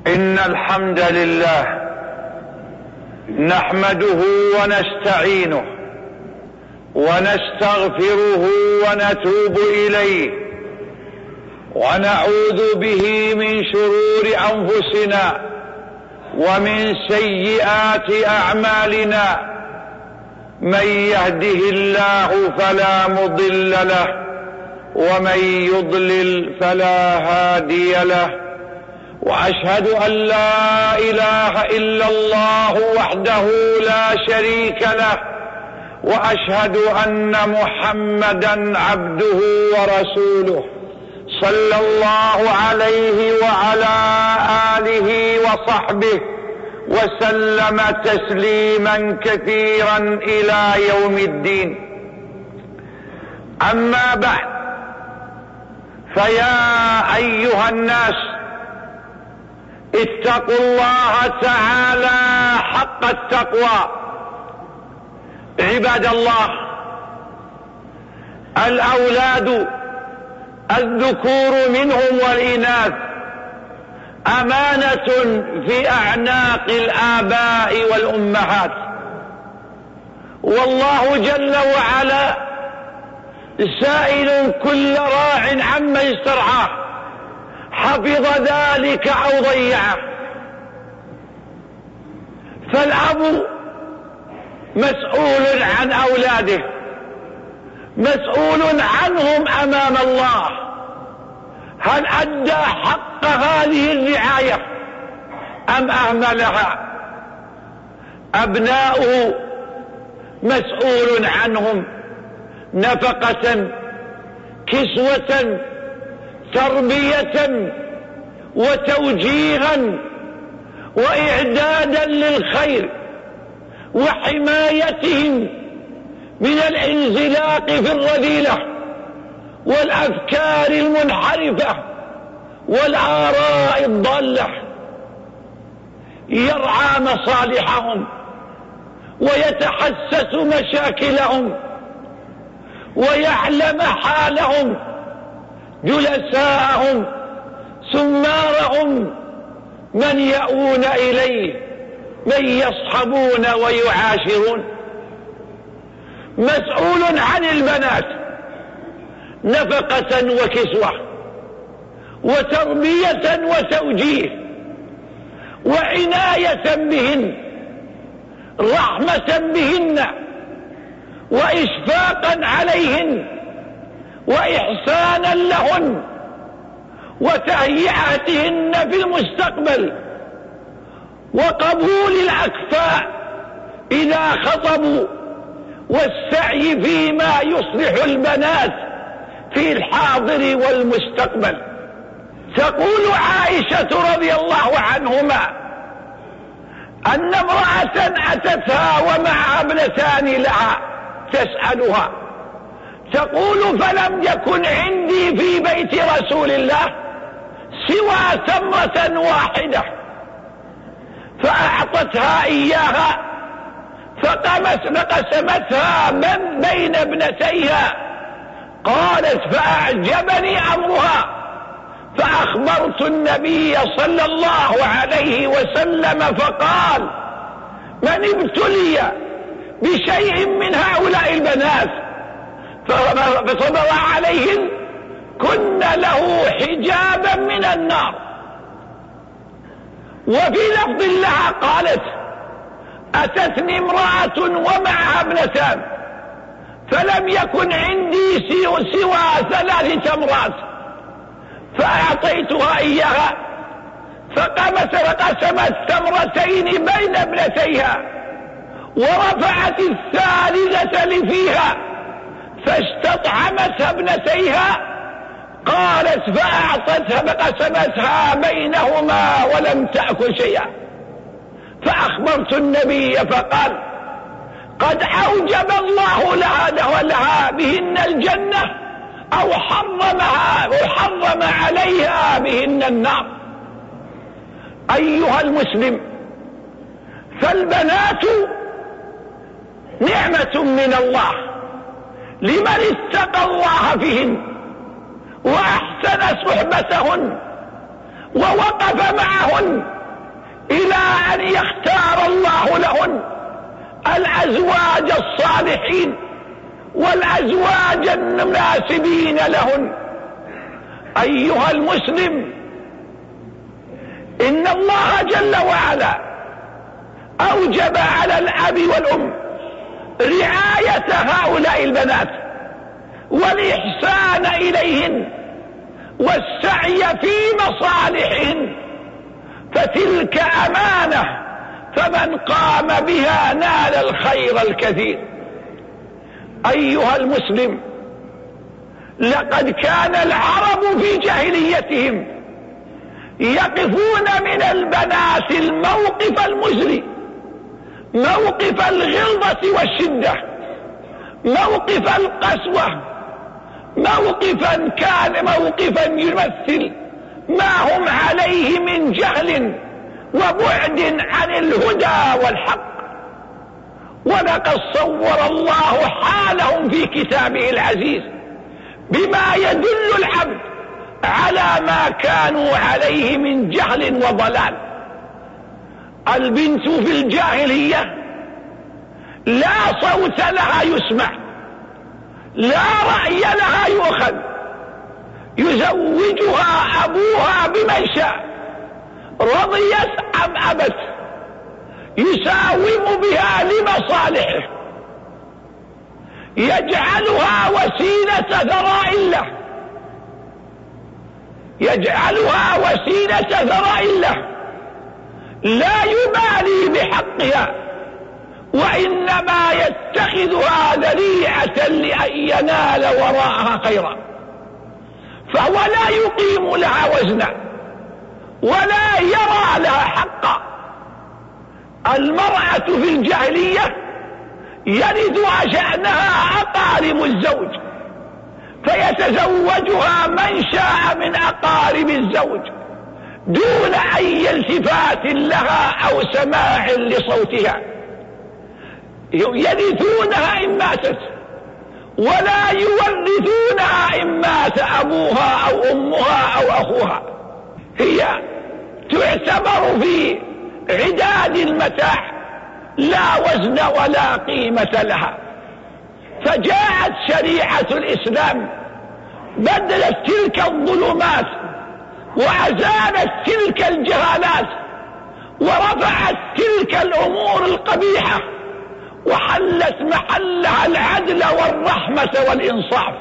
إن الحمد لله نحمده ونستعينه ونستغفره ونتوب إليه ونعوذ به من شرور أنفسنا ومن سيئات أعمالنا. من يهده الله فلا مضل له ومن يضلل فلا هادي له. وأشهد أن لا إله إلا الله وحده لا شريك له، وأشهد أن محمدا عبده ورسوله صلى الله عليه وعلى آله وصحبه وسلم تسليما كثيرا إلى يوم الدين. أما بعد، فيا أيها الناس اتقوا الله تعالى حق التقوى. عباد الله، الأولاد الذكور منهم والإناث أمانة في أعناق الآباء والأمهات، والله جل وعلا سائل كل راع عما استرعاه، حفظ ذلك أو ضيعه. فالأب مسؤول عن أولاده، مسؤول عنهم أمام الله. هل أدى حق هذه الرعاية أم أهملها؟ أبناؤه مسؤول عنهم نفقة، كسوة، تربية وتوجيها وإعدادا للخير وحمايتهم من الانزلاق في الرذيلة والأفكار المنحرفة والآراء الضالة. يرعى مصالحهم ويتحسس مشاكلهم ويعلم حالهم، جلساءهم، سمارهم، من يأوون إليه، من يصحبون ويعاشرون. مسؤول عن البنات نفقة وكسوة وتربية وتوجيه وعناية بهن، رحمة بهن وإشفاقا عليهن وإحسانا لهن وتهيئتهن في المستقبل وقبول الأكفاء إذا خطبوا والسعي فيما يصلح البنات في الحاضر والمستقبل. تقول عائشة رضي الله عنهما أن امرأة أتتها ومعها ابنتان لها تسألها، تقول: فلم يكن عندي في بيت رسول الله سوى تمرة واحدة، فأعطتها إياها فقسمتها بين ابنتيها. قالت: فأعجبني أمرها، فأخبرت النبي صلى الله عليه وسلم فقال: من ابتلي بشيء من هؤلاء البنات فصبر عليهن كن له حجابا من النار. وفي لفظ لها قالت: أتتني امرأة ومعها ابنتان فلم يكن عندي سوى 3 تمرات، فأعطيتها إياها فقسمت تمرتين بين ابنتيها ورفعت الثالثة لفيها فاستطعمتها ابنتيها. قالت: فأعطتها فقسمتها بينهما ولم تأكل شيئا. فأخبرت النبي فقال: قد أوجب الله لها بهن الجنة أو حرم عليها بهن النار. أيها المسلم، فالبنات نعمة من الله لمن اتقى الله فيهن وأحسن صحبتهن ووقف معهن إلى أن يختار الله لهن الأزواج الصالحين والأزواج المناسبين لهن. أيها المسلم، إن الله جل وعلا أوجب على الأب والأم رعاية هؤلاء البنات والإحسان إليهن والسعي في مصالحهن، فتلك أمانة، فمن قام بها نال الخير الكثير. أيها المسلم، لقد كان العرب في جاهليتهم يقفون من البنات الموقف المزري، موقف الغلظة والشدة، موقف القسوة، موقفا كان موقفا يمثل ما هم عليه من جهل وبعد عن الهدى والحق. ولقد صور الله حالهم في كتابه العزيز بما يدل العبد على ما كانوا عليه من جهل وضلال. البنت في الجاهلية لا صوت لها يسمع، لا رأي لها يؤخذ، يزوجها أبوها بمن شاء، رضيت أم أبت، يساوم بها لمصالحه، يجعلها وسيلة ثراء له، يجعلها وسيلة ثراء له، لا يبالي بحقها، وإنما يتخذها ذريعة لأن ينال وراءها خيرا، فهو لا يقيم لها وزنا ولا يرى لها حقا. المرأة في الجاهلية يردها شأنها أقارب الزوج، فيتزوجها من شاء من أقارب الزوج دون أي التفات لها أو سماع لصوتها، يرثونها إن ماتت ولا يورثونها إن مات أبوها أو أمها أو أخوها. هي تعتبر في عداد المتاع، لا وزن ولا قيمة لها. فجاءت شريعة الإسلام بدلت تلك الظلمات وأزالت تلك الجهالات ورفعت تلك الأمور القبيحة وحلت محلها العدل والرحمة والإنصاف.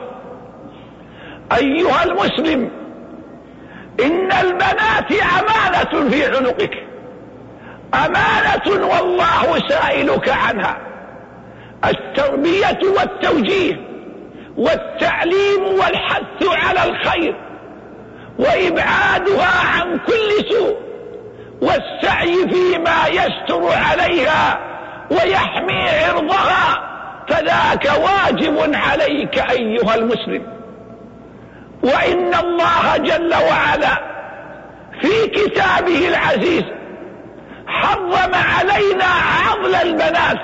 أيها المسلم، إن البنات أمانة في عنقك، أمانة والله سائلك عنها. التربية والتوجيه والتعليم والحث على الخير وإبعادها عن كل سوء والسعي فيما يستر عليها ويحمي عرضها، فذاك واجب عليك أيها المسلم. وإن الله جل وعلا في كتابه العزيز حرم علينا عضل البنات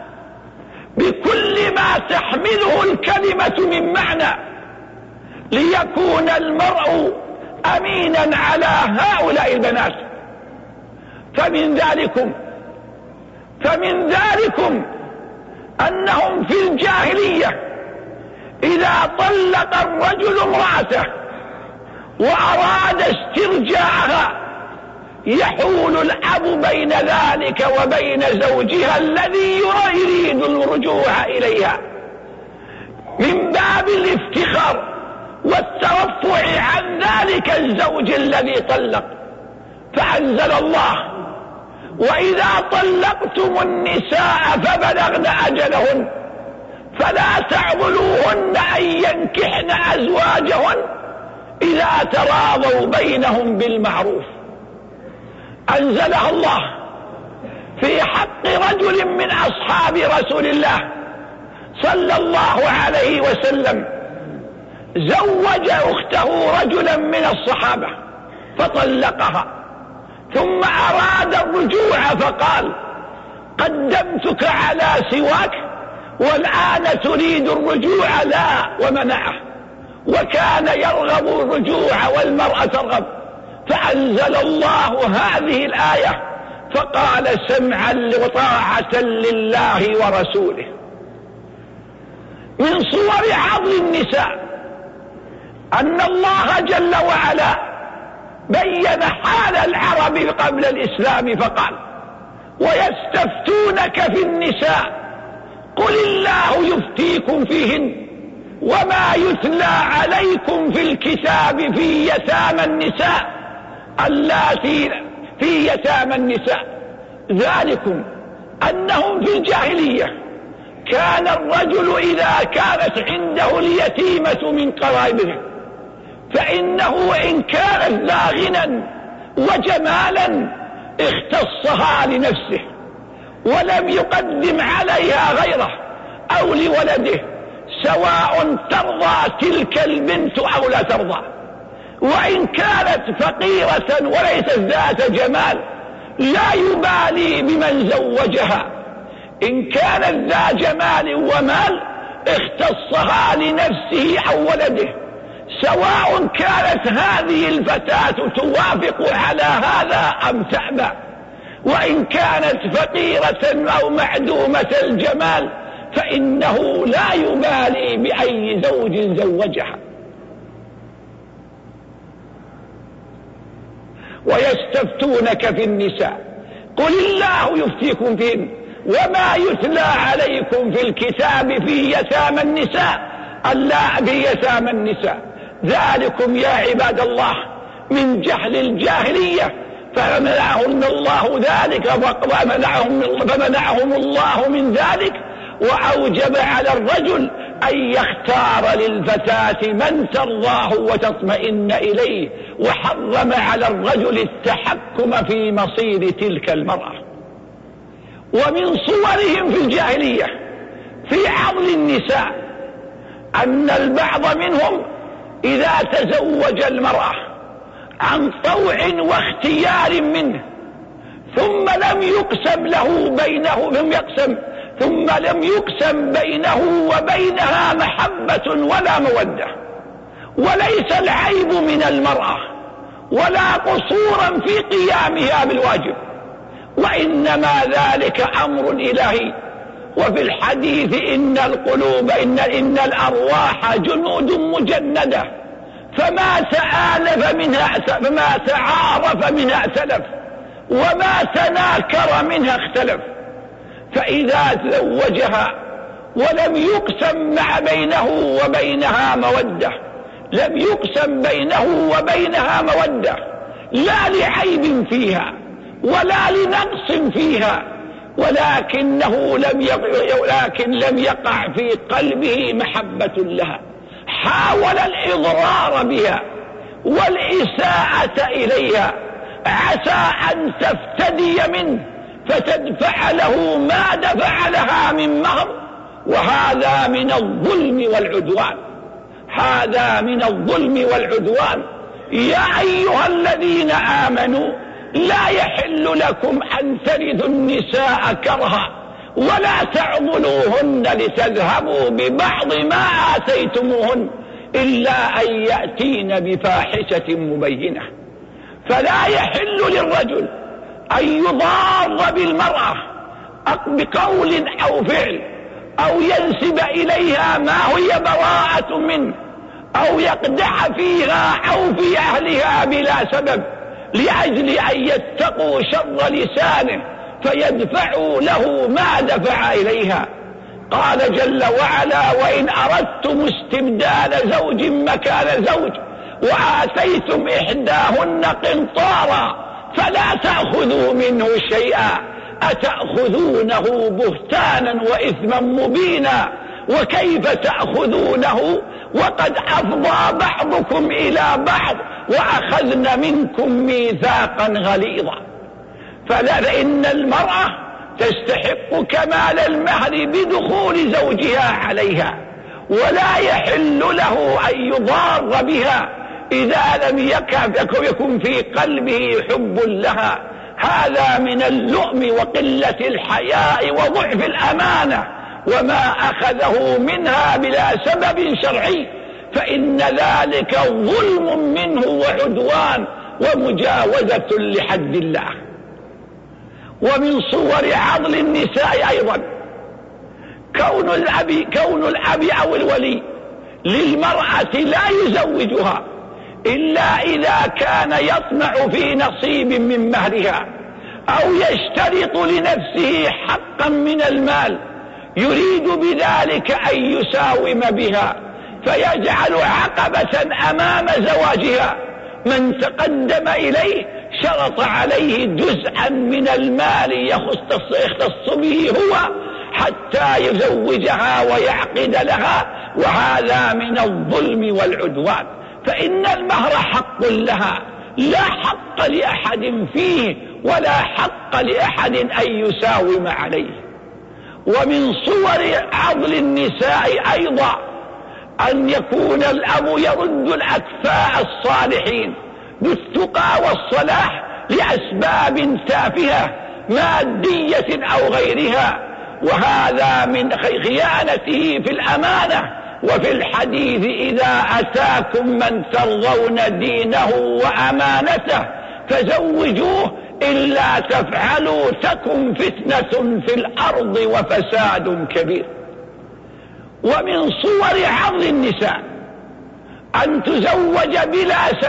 بكل ما تحمله الكلمة من معنى، ليكون المرء أمينا على هؤلاء البنات. فمن ذلكم أنهم في الجاهلية إذا طلق الرجل امرأته وأراد استرجاعها يحول الأب بين ذلك وبين زوجها الذي يريد الرجوع إليها من باب الافتخار والترفع عن ذلك الزوج الذي طلق. فأنزل الله: وإذا طلقتم النساء فبلغن أجلهن فلا تعضلوهن أن ينكحن أزواجهن إذا تراضوا بينهم بالمعروف. أنزلها الله في حق رجل من أصحاب رسول الله صلى الله عليه وسلم، زوج أخته رجلا من الصحابة فطلقها، ثم أراد الرجوع فقال: قدمتك على سواك والآن تريد الرجوع؟ لا، ومنعه، وكان يرغب الرجوع والمرأة ترغب، فأنزل الله هذه الآية فقال سمعا وطاعة لله ورسوله. من صور عضل النساء أن الله جل وعلا بين حال العرب قبل الإسلام فقال ويستفتونك في النساء قل الله يفتيكم فيهن وما يتلى عليكم في الكتاب في يتامى النساء اللاتي في يتامى النساء ذلكم أنهم في الجاهلية كان الرجل إذا كانت عنده اليتيمة من قرائبه فإنه إن كانت ذا غنى وجمالا اختصها لنفسه ولم يقدم عليها غيره أو لولده سواء ترضى تلك البنت أو لا ترضى. وإن كانت فقيرة وليست ذات جمال لا يبالي بمن زوجها، إن كانت ذا جمال ومال اختصها لنفسه أو ولده سواء كانت هذه الفتاة توافق على هذا أم تأبى. وإن كانت فقيرة أو معدومة الجمال فإنه لا يبالي بأي زوج زوجها. ويستفتونك في النساء قل الله يفتيكم فيهن وما يتلى عليكم في الكتاب في يتامى النساء يتامى النساء ذلكم يا عباد الله من جهل الجاهلية فمنعهم الله ذلك فمنعهم الله من ذلك وأوجب على الرجل أن يختار للفتاة من ترضاه وتطمئن إليه، وحرم على الرجل التحكم في مصير تلك المرأة. ومن صورهم في الجاهلية في عضل النساء أن البعض منهم إذا تزوج المرأة عن طوع واختيار منه ثم لم يقسم بينه وبينها محبة ولا مودة، وليس العيب من المرأة ولا قصورا في قيامها بالواجب، وإنما ذلك أمر إلهي. وفي الحديث إن القلوب إن الأرواح جنود مجندة فما تعارف منها ائتلف وما تناكر منها اختلف. فإذا تزوجها ولم يقسم بينه وبينها مودة لا لعيب فيها ولا لنقص فيها ولكن لم يقع في قلبه محبة لها، حاول الإضرار بها والإساءة إليها عسى أن تفتدي منه فتدفع له ما دفع لها من مهر، وهذا من الظلم والعدوان. يا أيها الذين آمنوا لا يحل لكم أن ترثوا النساء كرها ولا تعضلوهن لتذهبوا ببعض ما آتيتموهن إلا أن يأتين بفاحشة مبينة. فلا يحل للرجل أن يضار بالمرأة بقول أو فعل أو ينسب إليها ما هي براءة منه أو يقدح فيها أو في أهلها بلا سبب لأجل أن يتقوا شر لسانه فيدفعوا له ما دفع إليها. قال جل وعلا وإن أردتم استبدال زوج مكان زوج وآتيتم إحداهن قنطارا فلا تأخذوا منه شيئا أتأخذونه بهتانا وإثما مبينا وكيف تأخذونه وقد أفضى بعضكم إلى بعض وأخذن منكم ميثاقا غليظا. فإن المرأة تستحق كمال المهر بدخول زوجها عليها، ولا يحل له أن يضار بها إذا لم يكن في قلبه حب لها. هذا من اللؤم وقلة الحياء وضعف الأمانة، وما أخذه منها بلا سبب شرعي فإن ذلك ظلم منه وعدوان ومجاوزة لحد الله. ومن صور عضل النساء أيضا كون الأب أو الولي للمرأة لا يزوجها إلا إذا كان يطمع في نصيب من مهرها أو يشترط لنفسه حقا من المال يريد بذلك أن يساوم بها، فيجعل عقبة أمام زواجها. من تقدم إليه شرط عليه جزءا من المال يختص به هو حتى يزوجها ويعقد لها، وهذا من الظلم والعدوان. فإن المهر حق لها، لا حق لأحد فيه ولا حق لأحد أن يساوم عليه. ومن صور عضل النساء أيضا أن يكون الأب يرد الأكفاء الصالحين بالتقى والصلاح لأسباب تافهة مادية أو غيرها، وهذا من خيانته في الأمانة. وفي الحديث إذا أتاكم من ترضون دينه وأمانته فزوجوه إلا تفعلوا تكن فتنة في الأرض وفساد كبير. ومن صور عضل النساء أن تزوج بلا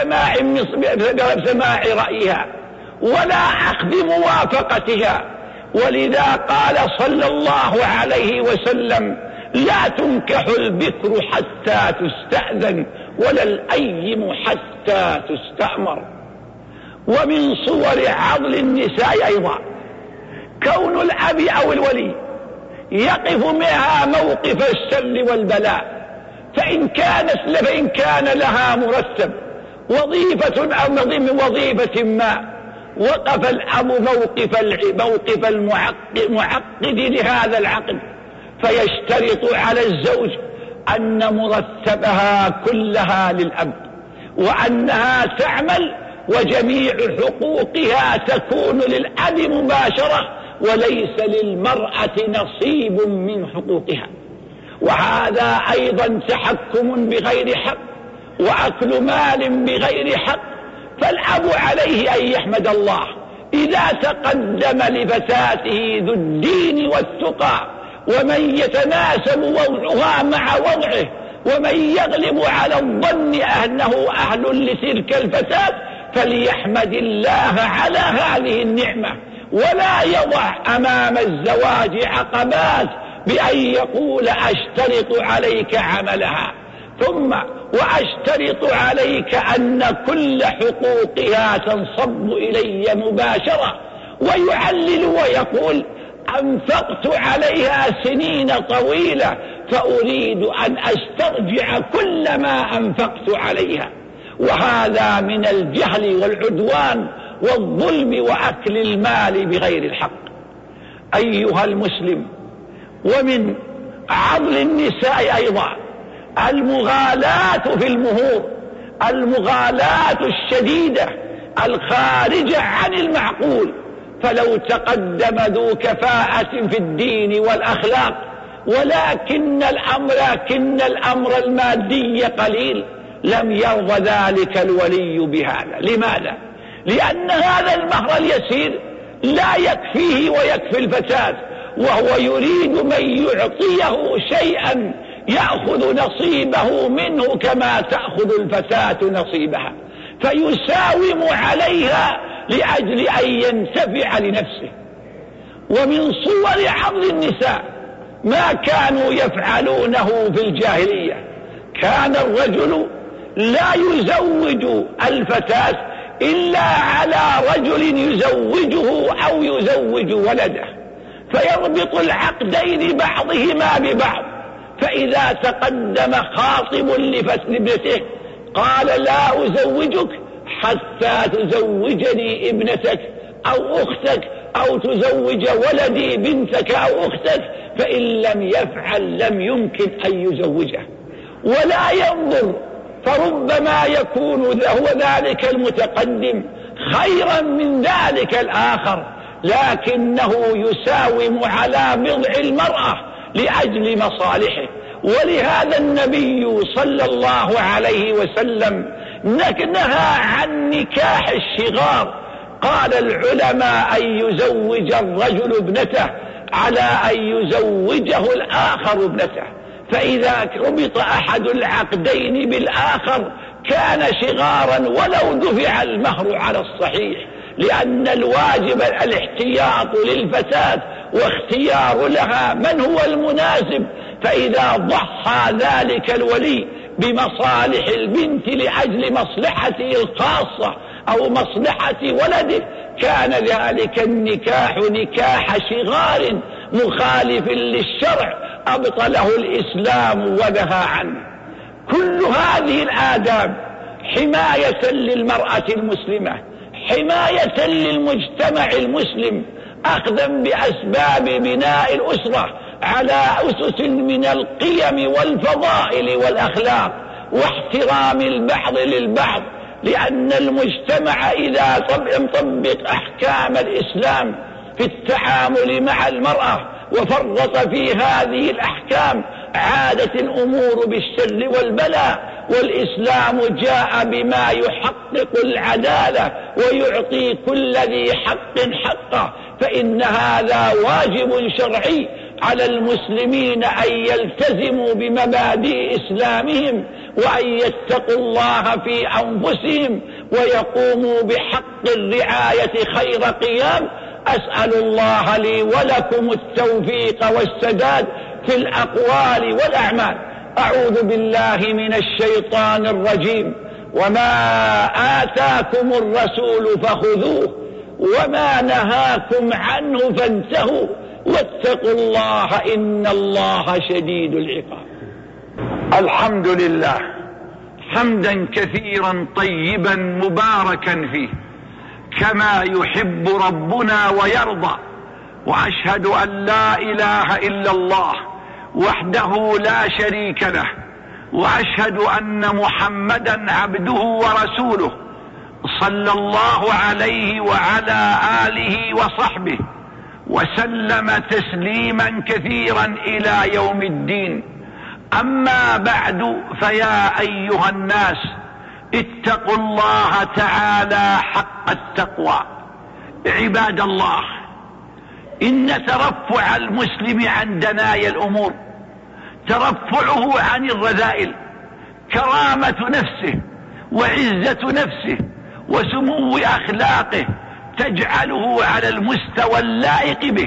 سماع رأيها ولا أخذ موافقتها. ولذا قال صلى الله عليه وسلم لا تنكح البكر حتى تستأذن ولا الأيم حتى تستأمر. ومن صور عضل النساء أيضا كون الأب أو الولي يقف معها موقف السل والبلاء، فإن كان لها مرتب وظيفة أو وظيفة ما، وقف الأب موقف المعقد لهذا العقد، فيشترط على الزوج أن مرتبها كلها للأب، وأنها تعمل وجميع حقوقها تكون للأب مباشرة وليس للمرأة نصيب من حقوقها. وهذا أيضا تحكم بغير حق وأكل مال بغير حق. فالأب عليه أن يحمد الله إذا تقدم لفتاته ذو الدين والتقى، ومن يتناسب وضعها مع وضعه، ومن يغلب على الظن أنه أهل لتلك الفتاة، فليحمد الله على هذه النعمة، ولا يضع أمام الزواج عقبات بأن يقول أشترط عليك عملها، ثم وأشترط عليك أن كل حقوقها تنصب إلي مباشرة، ويعلل ويقول أنفقت عليها سنين طويلة فأريد أن أسترجع كل ما أنفقت عليها. وهذا من الجهل والعدوان والظلم وأكل المال بغير الحق. أيها المسلم، ومن عضل النساء أيضا المغالاة في المهور، المغالاة الشديدة الخارجة عن المعقول. فلو تقدم ذو كفاءة في الدين والأخلاق ولكن الأمر المادي قليل لم يرضى ذلك الولي بهذا. لماذا؟ لأن هذا المهر اليسير لا يكفيه ويكفي الفتاة، وهو يريد من يعطيه شيئا يأخذ نصيبه منه كما تأخذ الفتاة نصيبها، فيساوم عليها لأجل أن ينتفع لنفسه. ومن صور عضل النساء ما كانوا يفعلونه في الجاهلية. كان الرجل لا يزوج الفتاة إلا على رجل يزوجه أو يزوج ولده، فيربط العقدين بعضهما ببعض. فإذا تقدم خاطب لابنته قال لا أزوجك حتى تزوجني ابنتك أو أختك، أو تزوج ولدي بنتك أو أختك، فإن لم يفعل لم يمكن أن يزوجه. ولا ينظر، فربما يكون هو ذلك المتقدم خيرا من ذلك الآخر، لكنه يساوم على بضع المرأة لأجل مصالحه. ولهذا النبي صلى الله عليه وسلم نهى عن نكاح الشغار. قال العلماء أن يزوج الرجل ابنته على أن يزوجه الآخر ابنته، فإذا ربط أحد العقدين بالآخر كان شغارا ولو دفع المهر على الصحيح، لأن الواجب الاحتياط للفتاة واختيار لها من هو المناسب. فإذا ضحى ذلك الولي بمصالح البنت لأجل مصلحته الخاصة أو مصلحة ولده كان ذلك النكاح نكاح شغار مخالف للشرع أبطله الإسلام ونهى عنه. كل هذه الآداب حماية للمرأة المسلمة، حماية للمجتمع المسلم، أخذا بأسباب بناء الأسرة على أسس من القيم والفضائل والأخلاق واحترام البعض للبعض. لأن المجتمع إذا طبق أحكام الإسلام في التعامل مع المرأة وفرط في هذه الأحكام عادت الأمور بالشر والبلاء. والإسلام جاء بما يحقق العدالة ويعطي كل ذي حق حقه، فإن هذا واجب شرعي على المسلمين أن يلتزموا بمبادئ إسلامهم وأن يتقوا الله في أنفسهم ويقوموا بحق الرعاية خير قيام. أسأل الله لي ولكم التوفيق والسداد في الأقوال والأعمال. أعوذ بالله من الشيطان الرجيم. وما آتاكم الرسول فخذوه وما نهاكم عنه فانتهوا واتقوا الله إن الله شديد العقاب. الحمد لله حمدا كثيرا طيبا مباركا فيه كما يحب ربنا ويرضى، وأشهد أن لا إله إلا الله وحده لا شريك له، وأشهد أن محمدا عبده ورسوله صلى الله عليه وعلى آله وصحبه وسلم تسليما كثيرا إلى يوم الدين. أما بعد، فيا أيها الناس اتقوا الله تعالى حق التقوى. عباد الله، إن ترفع المسلم عن دنايا الأمور، ترفعه عن الرذائل، كرامة نفسه وعزة نفسه وسمو أخلاقه تجعله على المستوى اللائق به.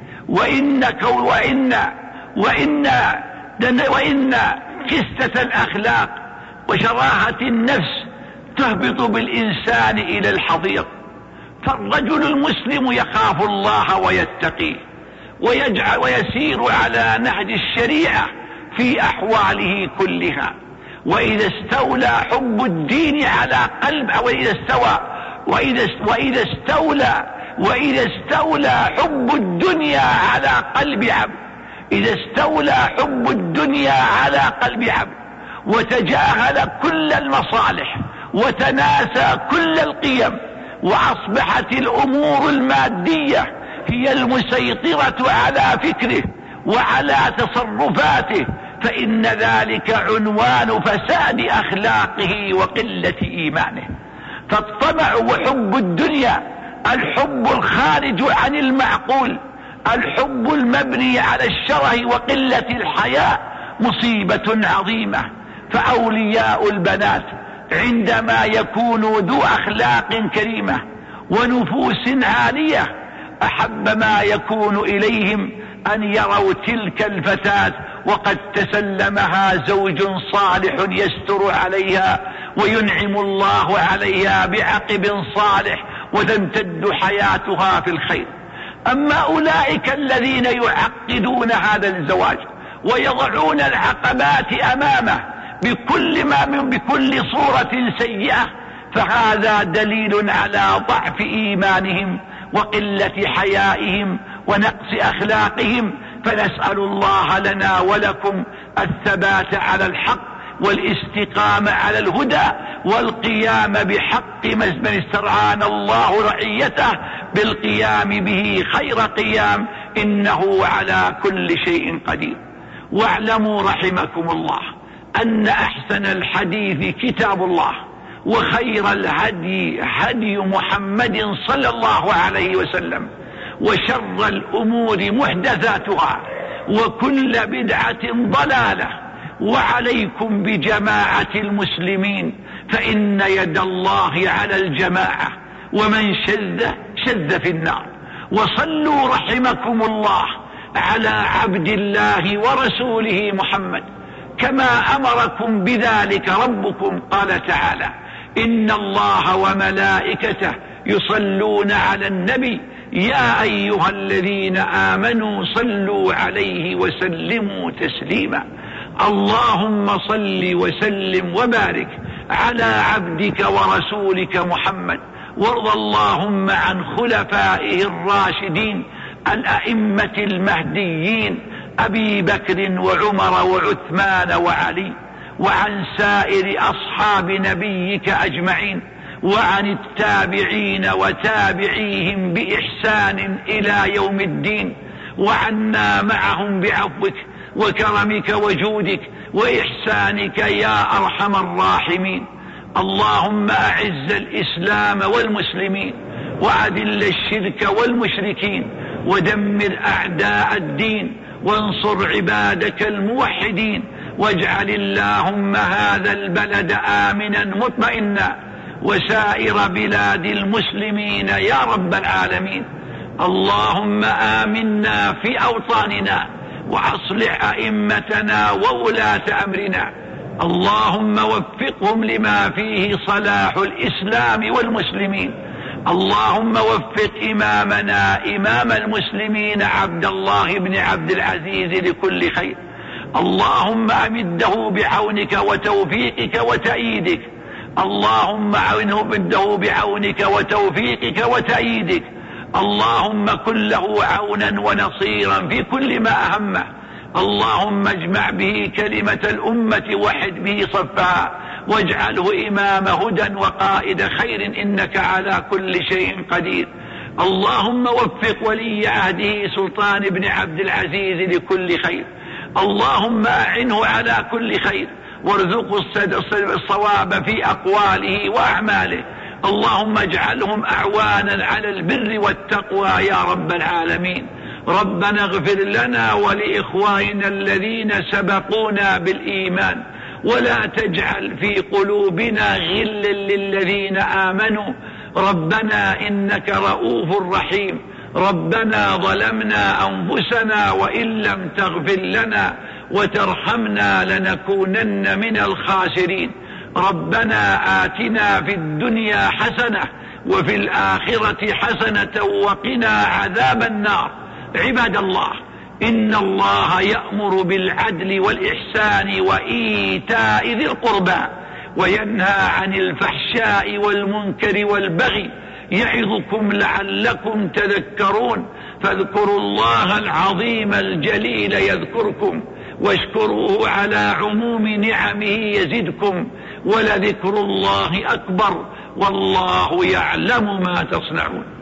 وإن كسة الأخلاق وشراهة النفس تهبط بالإنسان إلى الحضيض. فالرجل المسلم يخاف الله ويتقيه ويسير على نهج الشريعة في أحواله كلها. وإذا استولى حب الدين على قلب وإذا استولى حب الدنيا على قلب عبد، إذا استولى حب الدنيا على قلب عبد وتجاهل كل المصالح وتناسى كل القيم، وأصبحت الأمور المادية هي المسيطرة على فكره وعلى تصرفاته، فإن ذلك عنوان فساد أخلاقه وقلة إيمانه. فالطمع وحب الدنيا، الحب الخارج عن المعقول، الحب المبني على الشره وقلة الحياء، مصيبة عظيمة. فأولياء البنات عندما يكونوا ذو أخلاق كريمة ونفوس عالية أحب ما يكون إليهم أن يروا تلك الفتاة وقد تسلمها زوج صالح يستر عليها وينعم الله عليها بعقب صالح وتمتد حياتها في الخير. أما أولئك الذين يعقدون هذا الزواج ويضعون العقبات أمامه بكل صورة سيئة، فهذا دليل على ضعف إيمانهم وقلة حيائهم ونقص أخلاقهم. فنسأل الله لنا ولكم الثبات على الحق والاستقامة على الهدى والقيام بحق من استرعانا الله رعيته بالقيام به خير قيام، إنه على كل شيء قدير. واعلموا رحمكم الله أن أحسن الحديث كتاب الله، وخير الهدي هدي محمد صلى الله عليه وسلم، وشر الأمور محدثاتها، وكل بدعة ضلالة. وعليكم بجماعة المسلمين، فإن يد الله على الجماعة، ومن شذ في النار. وصلوا رحمكم الله على عبد الله ورسوله محمد كما أمركم بذلك ربكم. قال تعالى: إن الله وملائكته يصلون على النبي يا أيها الذين آمنوا صلوا عليه وسلموا تسليما. اللهم صل وسلم وبارك على عبدك ورسولك محمد، وارض اللهم عن خلفائه الراشدين الأئمة المهديين أبي بكر وعمر وعثمان وعلي، وعن سائر أصحاب نبيك أجمعين، وعن التابعين وتابعيهم بإحسان إلى يوم الدين، وعنا معهم بعفوك وكرمك وجودك وإحسانك يا أرحم الراحمين. اللهم أعز الإسلام والمسلمين، وأذل الشرك والمشركين، ودمر أعداء الدين، وانصر عبادك الموحدين، واجعل اللهم هذا البلد آمنا مطمئنا، وسائر بلاد المسلمين يا رب العالمين. اللهم آمنا في أوطاننا، وأصلح أئمتنا وولاة أمرنا. اللهم وفقهم لما فيه صلاح الإسلام والمسلمين. اللهم وفق إمامنا إمام المسلمين عبد الله بن عبد العزيز لكل خير. اللهم أمده بعونك وتوفيقك وتأييدك. اللهم أمده بعونك وتوفيقك وتأييدك. اللهم كن له عونا ونصيرا في كل ما أهمه. اللهم اجمع به كلمة الأمة، وحد به صفها، واجعله إمام هدى وقائد خير، إنك على كل شيء قدير. اللهم وفق ولي عهده سلطان بن عبد العزيز لكل خير. اللهم أعنه على كل خير، وارزقه الصواب في أقواله وأعماله. اللهم اجعلهم أعوانا على البر والتقوى يا رب العالمين. ربنا اغفر لنا ولإخواننا الذين سبقونا بالإيمان، ولا تجعل في قلوبنا غلا للذين آمنوا. ربنا إنك رؤوف رحيم. ربنا ظلمنا أنفسنا، وإن لم تغفر لنا وترحمنا لنكونن من الخاسرين. ربنا آتنا في الدنيا حسنة، وفي الآخرة حسنة، وقنا عذاب النار. عباد الله، إن الله يأمر بالعدل والإحسان وإيتاء ذي القربى، وينهى عن الفحشاء والمنكر والبغي، يعظكم لعلكم تذكرون. فاذكروا الله العظيم الجليل يذكركم، واشكروه على عموم نعمه يزدكم، ولذكر الله أكبر، والله يعلم ما تصنعون.